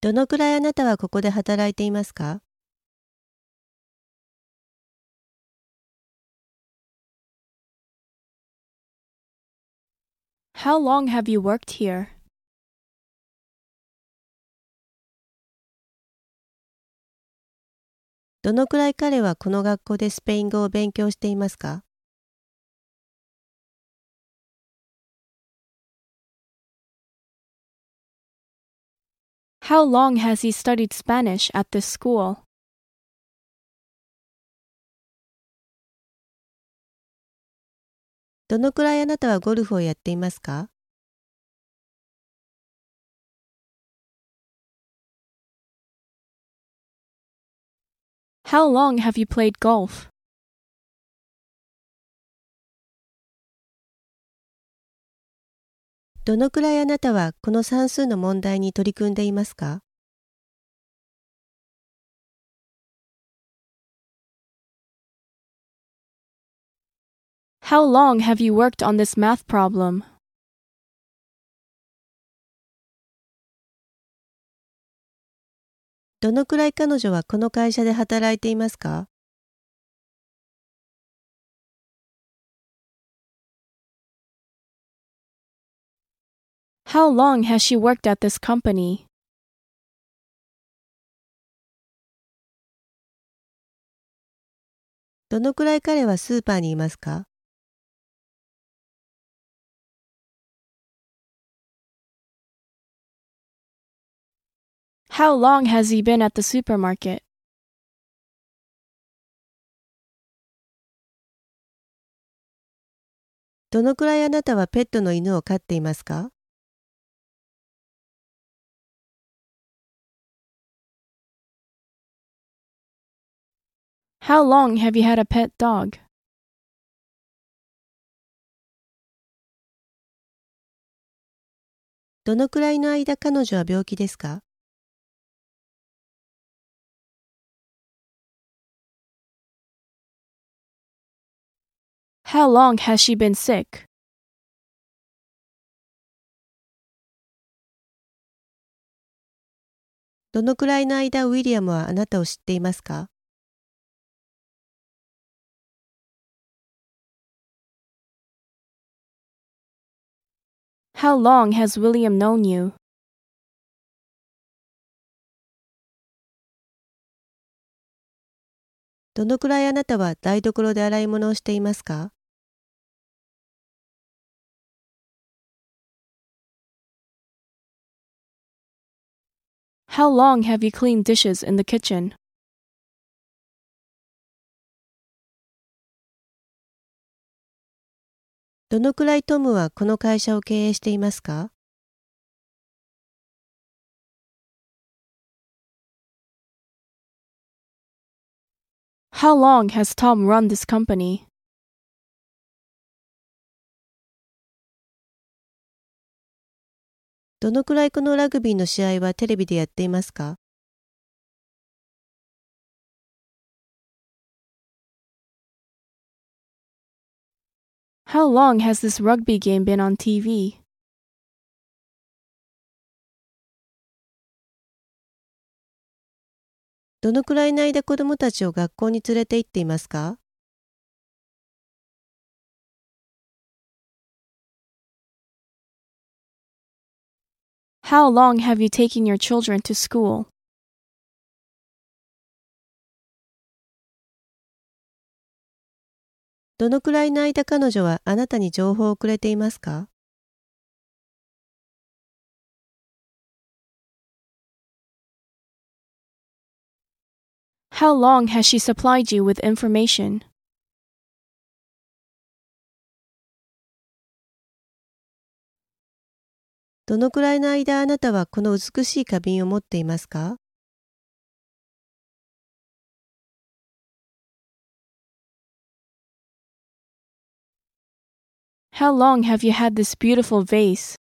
どのくらいあなたはここで働いていますか？ How long have you worked here? どのくらい彼はこの学校でスペイン語を勉強していますか？ How long has he studied Spanish at this school? どのくらいあなたはゴルフをやっていますか？ How long have you played golf? どのくらいあなたはこの算数の問題に取り組んでいますか？ How long have you worked on this math problem? どのくらい彼女はこの会社で働いていますか？ How long has she worked at this company? どのくらい彼はスーパーにいますか？ How long has he been at the supermarket? どのくらいあなたはペットの犬を飼っていますか？ How long have you had a pet dog? どのくらいの間彼女は病気ですか？ How long has she been sick? どのくらいの間ウィリアムはあなたを知っていますか？ How long has William known you? どのくらいあなたは台所で洗い物をしていますか？ How long have you cleaned dishes in the kitchen? どのくらいトムはこの会社を経営していますか？ How long has Tom run this company? どのくらいこのラグビーの試合はテレビでやっていますか？ How long has this rugby game been on TV? どのくらいの間子供たちを学校に連れて行っていますか？ How long have you taken your children to school? どのくらいの間彼女はあなたに情報をくれていますか？ How long has she supplied you with information? どのくらいの間あなたはこの美しい花瓶を持っていますか？ How long have you had this beautiful vase?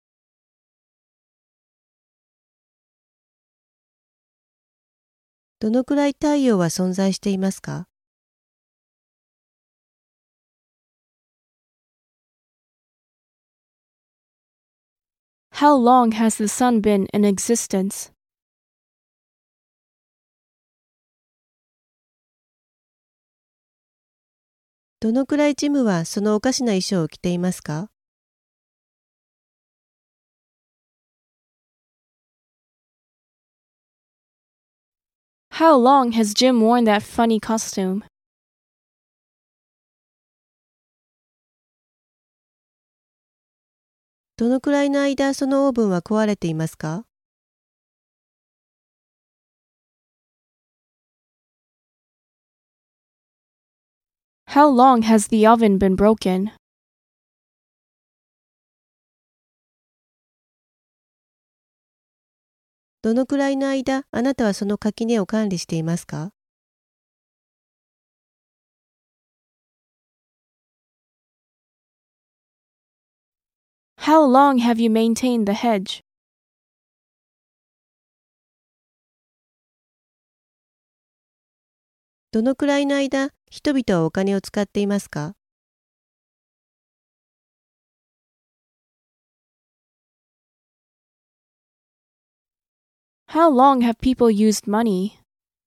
どのくらい太陽は存在していますか？ How long has the sun been in existence? どのくらいジムはそのおかしな衣装を着ていますか？ How long has Jim worn that funny costume? どのくらいの間そのオーブンは壊れていますか？ How long has the oven been broken? どのくらいの間あなたはその垣根を管理していますか？ How long have you maintained the hedge? どのくらいの間人々はお金を使っていますか？ How long have people used money?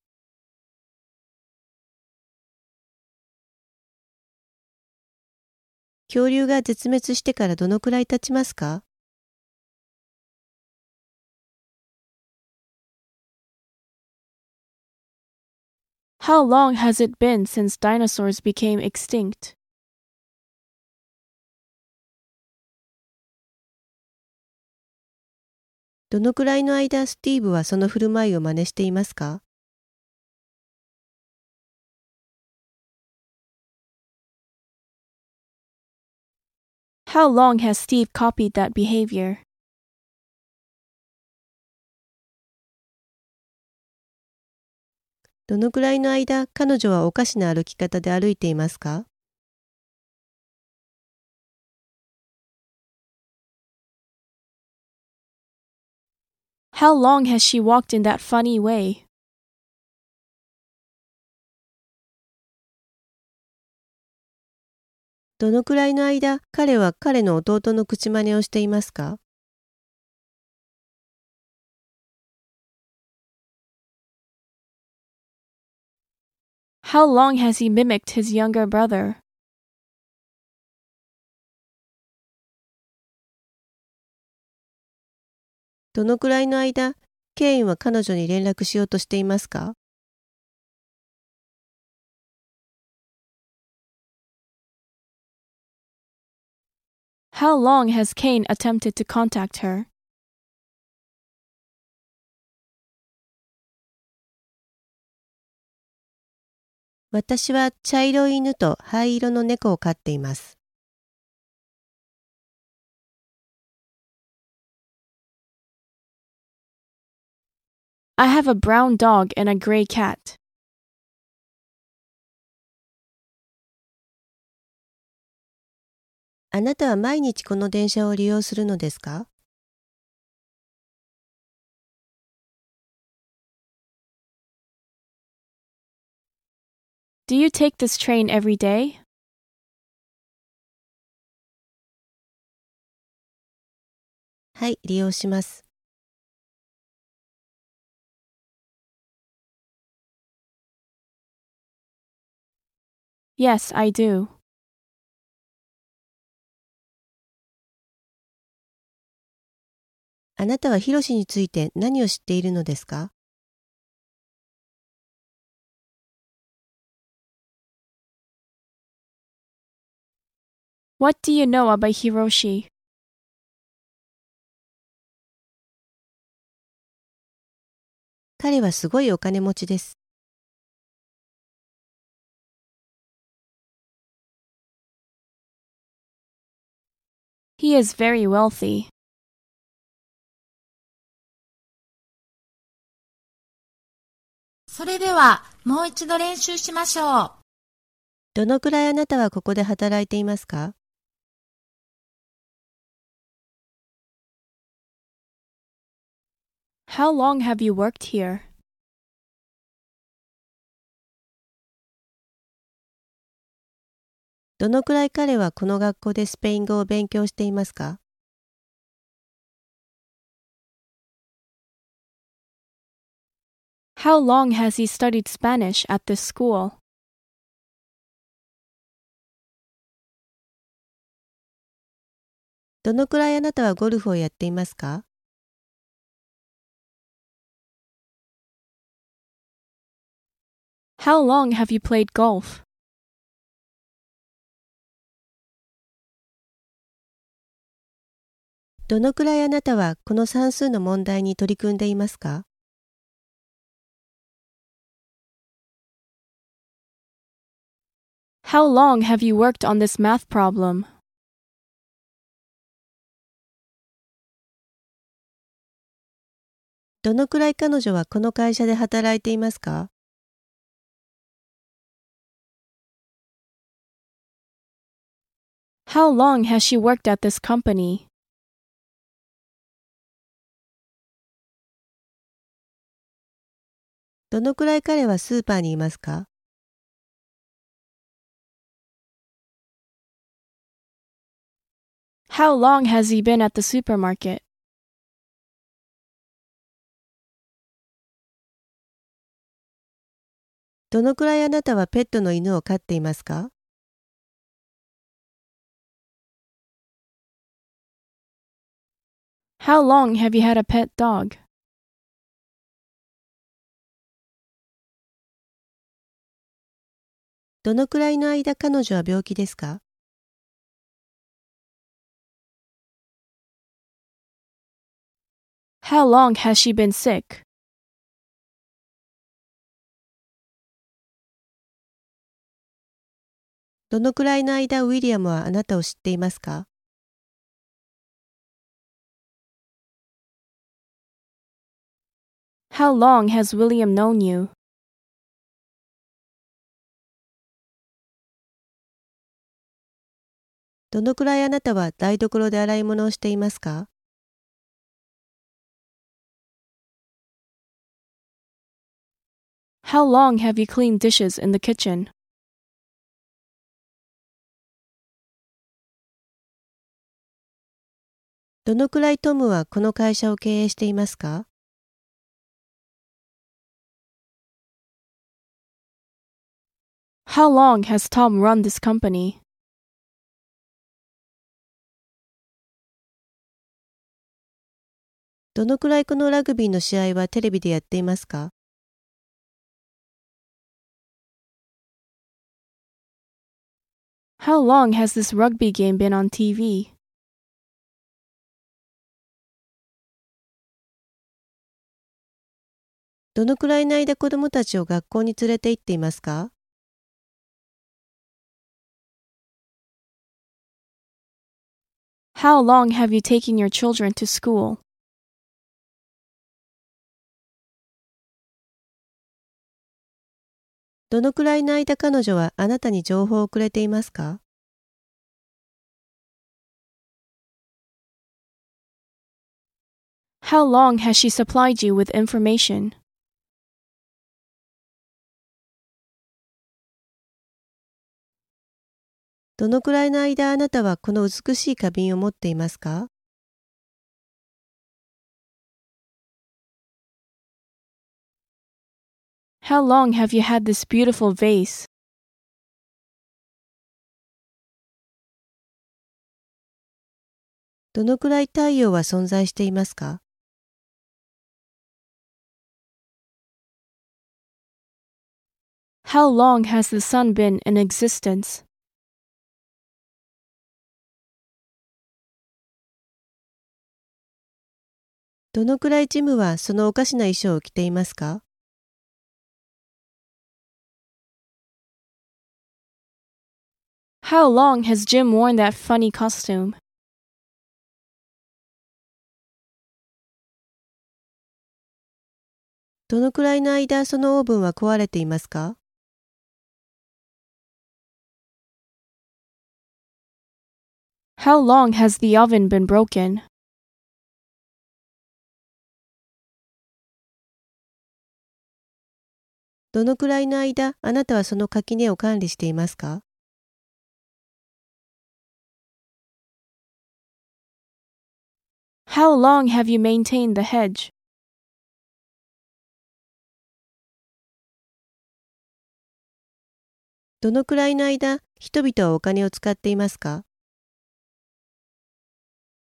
恐竜が絶滅してからどのくらい経ちますか？ How long has it been since dinosaurs became extinct? どのくらいの間スティーブはその振る舞いを真似していますか？ How long has Steve copied that behavior? どのくらいの間彼女はおかしな歩き方で歩いていますか？ How long has she walked in that funny way? どのくらいの間彼は彼の弟の口真似をしていますか？ How long has he mimicked his younger brother? どのくらいの間ケインは彼女に連絡しようとしていますか？ How long has Cain attempted to contact her? 私は茶色い犬と灰色の猫を飼っています。 I have a brown dog and a gray cat. あなたは毎日この電車を利用するのですか？ Do you take this train every day? はい、利用します。 Yes, I do. あなたはヒロシについて何を知っているのですか？ What do you know about Hiroshi? 彼はすごいお金持ちです。 He is very wealthy. それではもう一度練習しましょう。 どのくらいあなたはここで働いていますか？ How long have you worked here? どのくらい彼はこの学校でスペイン語を勉強していますか？ How long has he studied Spanish at this school? どのくらいあなたはゴルフをやっていますか？ How long have you played golf? どのくらいあなたはこの算数の問題に取り組んでいますか？ How long have you worked on this math problem? どのくらい彼女はこの会社で働いていますか？ How long has she worked at this company? どのくらい彼はスーパーにいますか？ How long has he been at the supermarket? どのくらいあなたはペットの犬を飼っていますか？ How long have you had a pet dog? どのくらいの間彼女は病気ですか？ How long has she been sick? どのくらいの間ウィリアムはあなたを知っていますか？ How long has William known you? どのくらいあなたは台所で洗い物をしていますか？ How long have you cleaned dishes in the kitchen? どのくらいトムはこの会社を経営していますか？ How long has Tom run this company? どのくらいこのラグビーの試合はテレビでやっていますか？ How long has this rugby game been on TV? どのくらいの間子供たちを学校に連れて行っていますか？ How long have you taken your children to school? どのくらいの間彼女はあなたに情報をくれていますか？ How long has she supplied you with information? どのくらいの間あなたはこの美しい花瓶を持っていますか？ How long have you had this beautiful vase? どのくらい太陽は存在していますか？ How long has the sun been in existence? どのくらいジムはそのおかしな衣装を着ていますか？ How long has Jim worn that funny costume? どのくらいの間そのオーブンは壊れていますか？ How long has the oven been broken? どのくらいの間あなたはその垣根を管理していますか？ How long have you maintained the hedge? どのくらいの間人々はお金を使っていますか？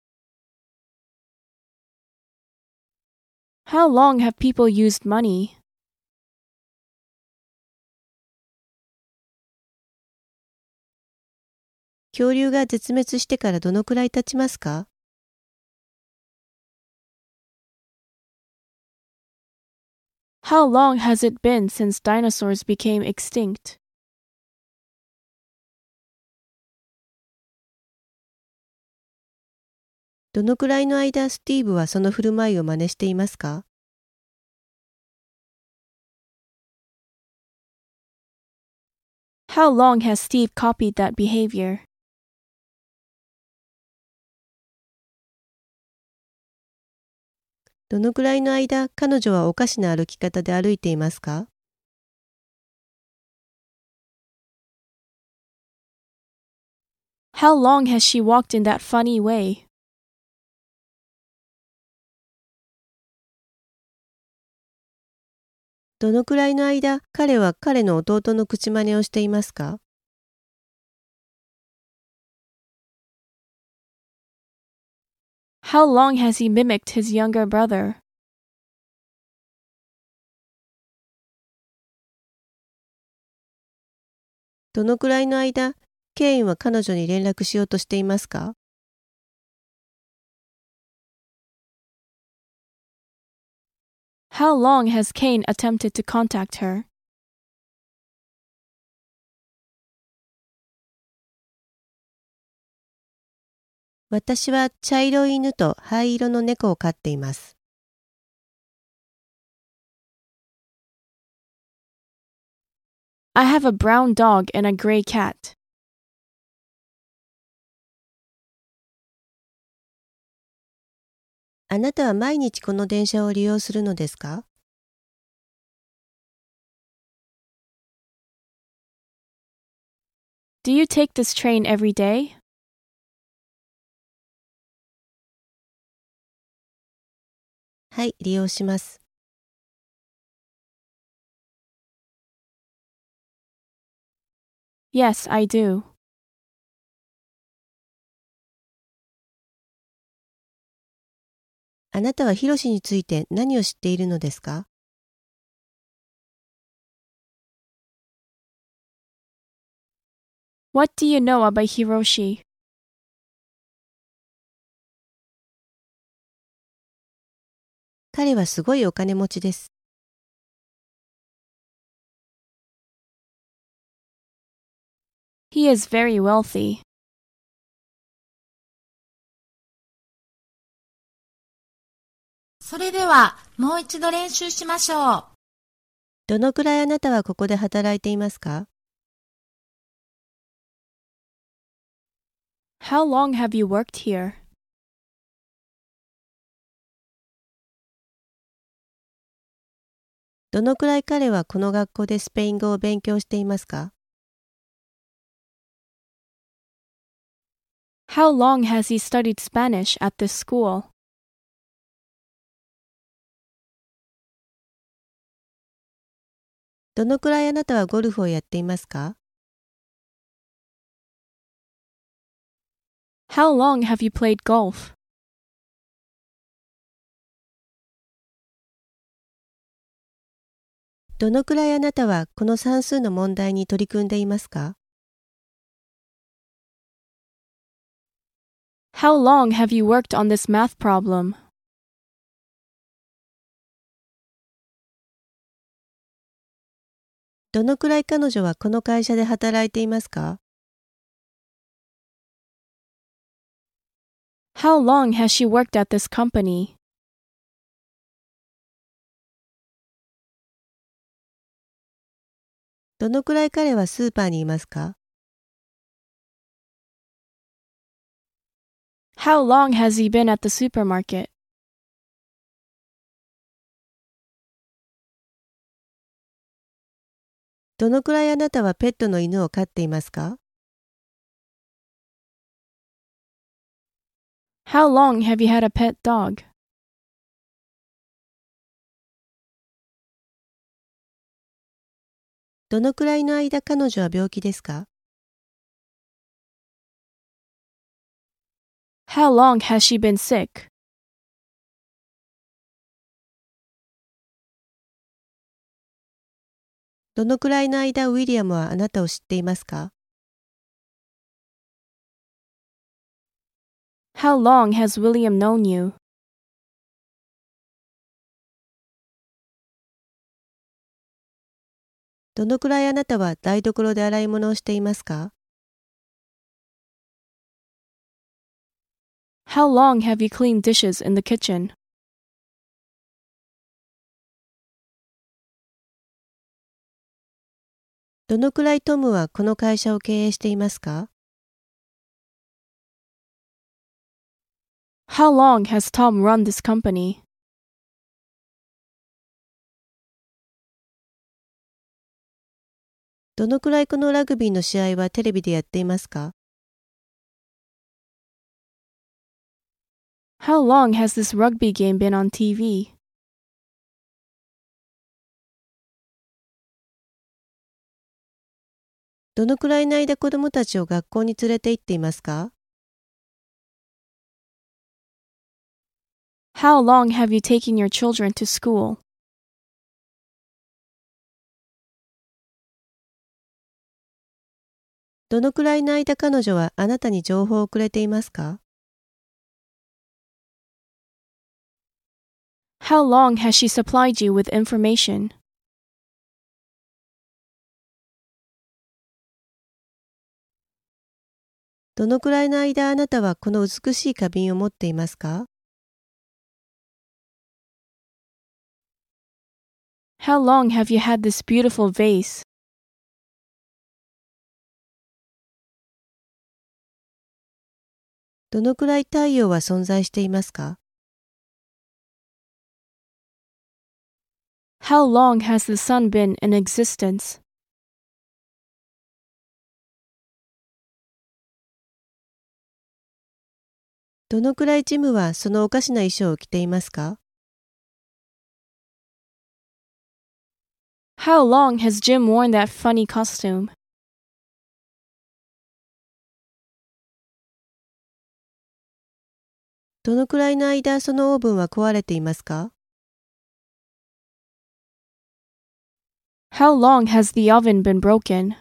How long have people used money? 恐竜が絶滅してからどのくらい経ちますか？ How long has it been since dinosaurs became extinct? どのくらいの間スティーブはその振る舞いを真似していますか？ How long has Steve copied that behavior? どのくらいの間彼女はおかしな歩き方で歩いていますか？ How long has she walked in that funny way? どのくらいの間彼は彼の弟の口真似をしていますか？ How long has he mimicked his younger brother? どのくらいの間ケインは彼女に連絡しようとしていますか？ How long has Cain attempted to contact her? 私は茶色い犬と灰色の猫を飼っています。 I have a brown dog and a gray cat. あなたは毎日この電車を利用するのですか？ Do you take this train every day? はい、利用します。 Yes, I do. あなたはヒロシについて何を知っているのですか？ What do you know about Hiroshi? 彼はすごいお金持ちです。 He is very wealthy. それではもう一度練習しましょう。 どのくらいあなたはここで働いていますか？ How long have you worked here? どのくらい彼はこの学校でスペイン語を勉強していますか？ How long has he studied Spanish at this school? どのくらいあなたはゴルフをやっていますか？ How long have you played golf? どのくらいあなたはこの算数の問題に取り組んでいますか？ How long have you worked on this math problem? どのくらい彼女はこの会社で働いていますか？ How long has she worked at this company? どのくらい彼はスーパーにいますか？ How long has he been at the supermarket? どのくらいあなたはペットの犬を飼っていますか？ How long have you had a pet dog? どのくらいの間彼女は病気ですか？ How long has she been sick? どのくらいの間ウィリアムはあなたを知っていますか？ How long has William known you? どのくらいあなたは台所で洗い物をしていますか？ How long have you cleaned dishes in the kitchen? どのくらいトムはこの会社を経営していますか？ How long has Tom run this company? どのくらいこのラグビーの試合はテレビでやっていますか？ How long has this rugby game been on TV? どのくらいの間子供たちを学校に連れて行っていますか？ How long have you taken your children to school? どのくらいの間彼女はあなたに情報をくれていますか？ How long has she supplied you with information? どのくらいの間あなたはこの美しい花瓶を持っていますか？ How long have you had this beautiful vase? どのくらい太陽は存在していますか？ How long has the sun been in existence? どのくらいジムはそのおかしな衣装を着ていますか？ How long has Jim worn that funny costume? どのくらいの間そのオーブンは壊れていますか？ How long has the oven been broken?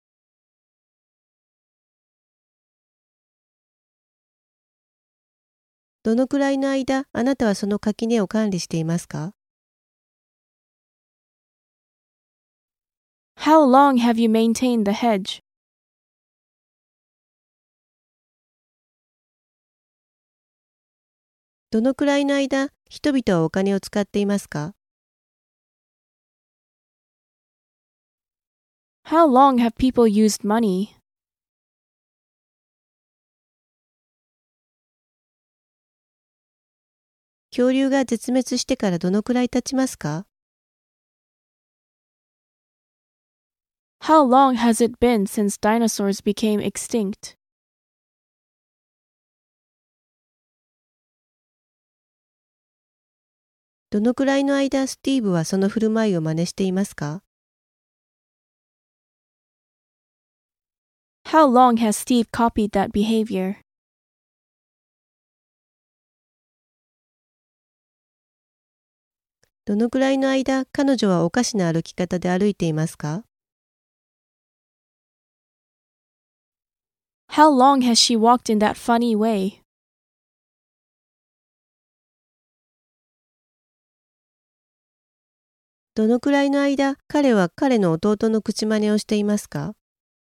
どのくらいの間あなたはその垣根を管理していますか？ How long have you maintained the hedge? どのくらいの間人々はお金を使っていますか？ How long have people used money? 恐竜が絶滅してからどのくらい経ちますか？ How long has it been since dinosaurs became extinct? どのくらいの間スティーブはその振る舞いを真似していますか？ How long has Steve copied that behavior? どのくらいの間彼女はおかしな歩き方で歩いていますか？ How long has she walked in that funny way? どのくらいの間彼は彼の弟の口真似をしていますか？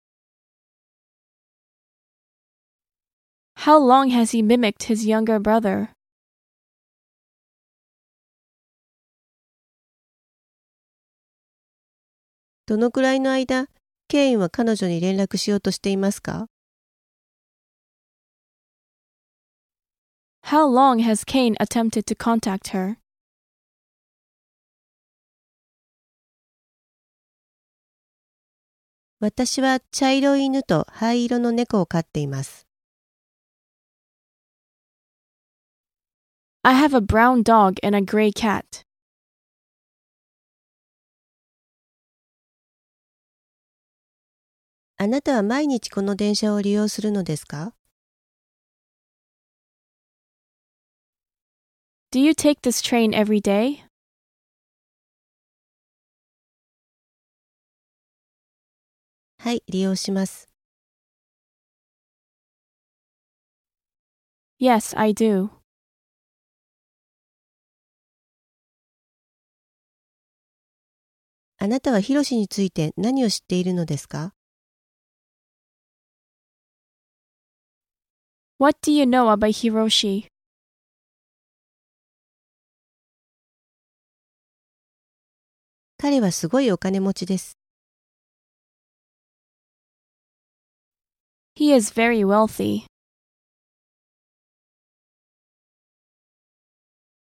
How long has he mimicked his younger brother? どのくらいの間ケインは彼女に連絡しようとしていますか？ How long has Cain attempted to contact her? 私は茶色い犬と灰色の猫を飼っています。 I have a brown dog and a gray cat. あなたは毎日この電車を利用するのですか？ Do you take this train every day? はい、利用します。 Yes, I do. あなたはヒロシについて何を知っているのですか？ What do you know about Hiroshi? 彼はすごいお金持ちです。 He is very wealthy.